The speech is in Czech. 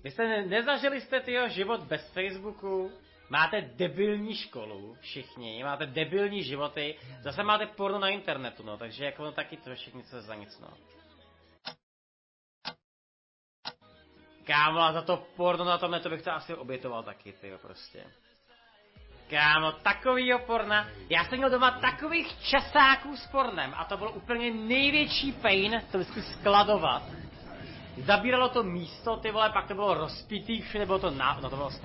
Vy jste nezažili jste tyjo život bez Facebooku? Máte debilní školu, všichni, máte debilní životy, zase máte porno na internetu, no, takže jako no taky to všichni co za nic, no. Kámo, a za to porno na tomhle to bych to asi obětoval taky, tyjo, prostě. Kámo, takovýho porna, já jsem měl doma takových časáků s pornem a to bylo úplně největší pain to vždycky skladovat. Zabíralo to místo, ty vole, pak to bylo rozpitý, všude bylo to no to bylo